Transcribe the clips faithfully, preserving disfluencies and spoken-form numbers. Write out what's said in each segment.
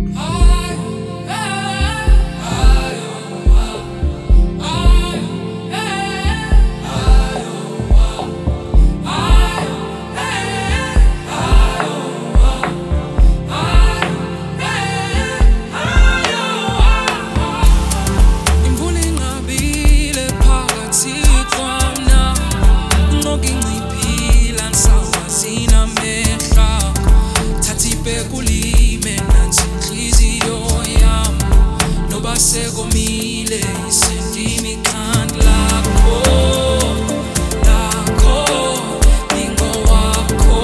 Sekomile isendimi khandi lakho lakho ningo wakho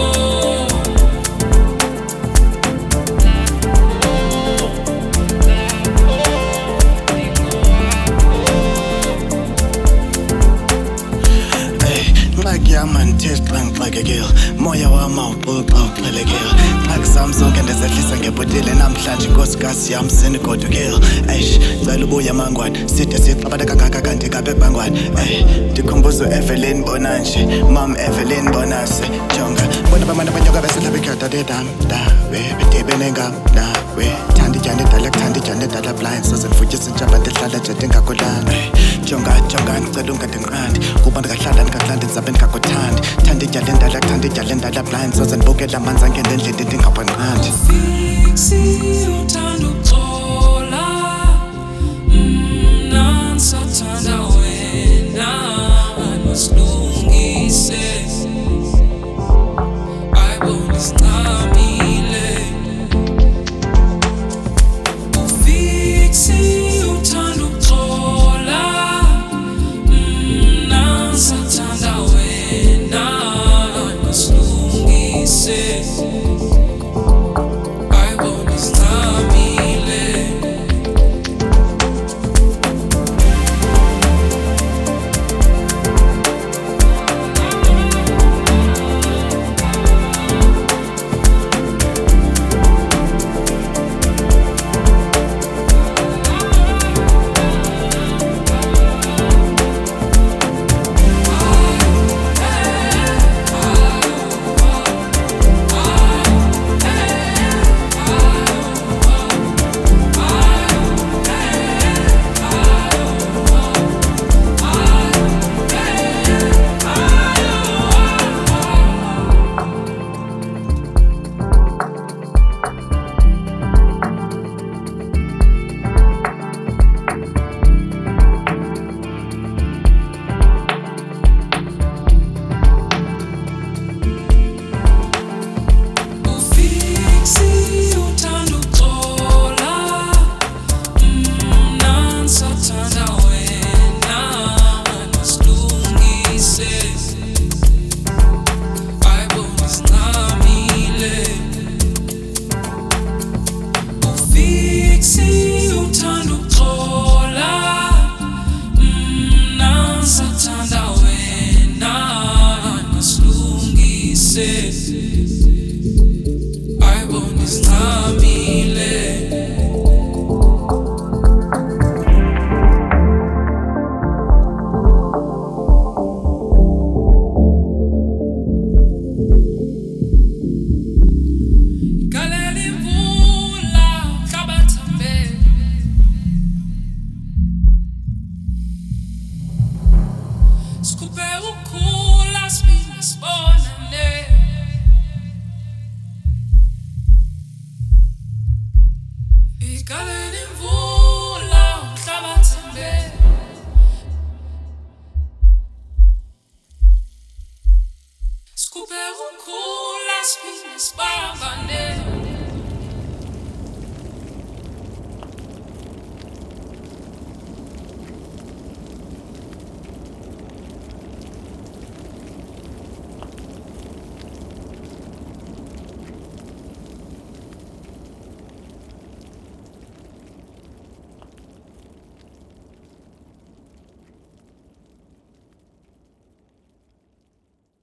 Hey, ngxaki yaman test xa ngixakekile moya wama uxoxa uxhelekile xaki sam sonke ndizehlisa ngebhotile namhlanje inkosikazi yam senigodukile eish cela ubuya mangwane side sixabana kangaka kanti kabe bangwane ey ndikhumbuza u-Evelyn Bonanje mam Evelyn Bonase jonga bona bamana banyoka besidla bekhada dedam dawe bedibene ngam nawe thanda ityane edala kuthanda ityane edala blind soze ndifutyisa intshaba ndihlala nje ndingakulanda jonga jonga ndicela ungandinqandi kuba ndingahlala ndingakulanda ndizabe ndingakuthandi thanda ityala endala kuthanda ityala endala blind soze ndibukela amanzi angena endlini ndingabonqandi Fixi uthanda ukuxola mna ngisathanda wena anosilungise ayibona isincamile Ufixi uthanda ukuxola mna ngisathanda wena anosilungise ayibona isincamile Galela imvula hlabathambe Sikhuphe ukukhula siphinde sibonane Galela imvula hlabathambe Sikhuphe ukukhula siphinde sibambane